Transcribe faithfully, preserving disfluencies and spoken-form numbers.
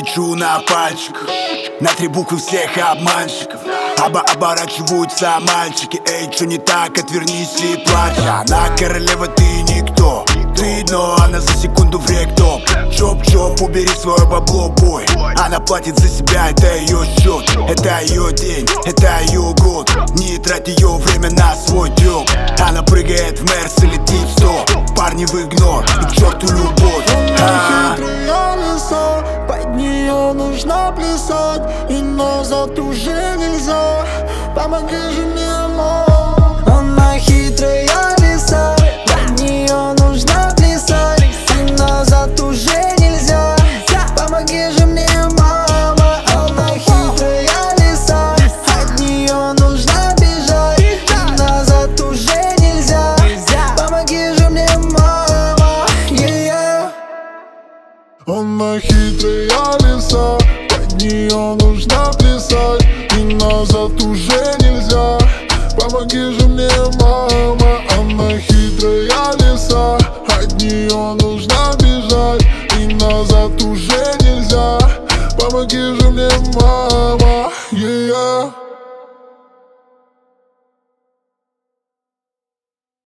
кричу на пальчиках, на три буквы всех обманщиков. Оба оборачиваются мальчики. Эй, чё не так, отвернись и плачь. Она королева, ты никто. Ты дно, она за секунду в рек-топ. Чоп-чоп, убери свое бабло, бой. Она платит за себя, это ее счет. Это ее день, это ее год. Не трать ее время на свой трёп. Она прыгает в Мерс и летит в стоп. Парни в игнор, и к черту любовь. Она хитрая лиса, под нее нужно плясать. И назад уже нельзя, помоги же мне, мама. Она хитрая лиса, под нее нужно плясать. И назад уже нельзя, помоги же мне, мама. Она хитрая лиса, от нее нужно бежать. И назад уже нельзя, помоги же мне, мама. Yeah. Она хитрая лиса, под нее нужно плясать. И назад уже нельзя, помоги же мне, мама. Она хитрая лиса, от нее нужно бежать. И назад уже нельзя, помоги же мне, мама. Yeah.